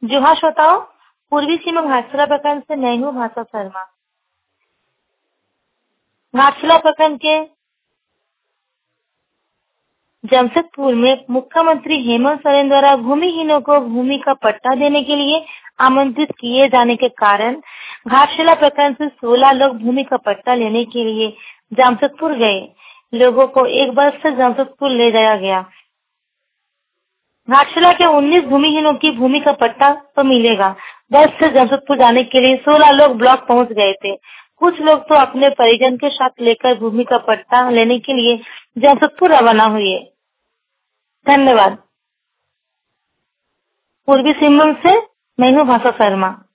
जोहार श्रोताओं, पूर्वी सीमा घाटशिला प्रखंड से मैं हूँ भाषा शर्मा। घाटशिला प्रखंड के जमशेदपुर में मुख्यमंत्री हेमंत सोरेन द्वारा भूमिहीनों को भूमि का पट्टा देने के लिए आमंत्रित किए जाने के कारण घाटशिला प्रखंड से 16 लोग भूमि का पट्टा लेने के लिए जमशेदपुर गए। लोगों को एक बस से जमशेदपुर ले जाया गया। घाटशिला के 19 भूमिहीनों की भूमि का पट्टा तो मिलेगा। बस से जमशेदपुर जाने के लिए 16 लोग ब्लॉक पहुंच गए थे। कुछ लोग तो अपने परिजन के साथ लेकर भूमि का पट्टा लेने के लिए जमशेदपुर रवाना हुए। धन्यवाद। पूर्वी सिंहभूम से मैं हूँ भाषा शर्मा।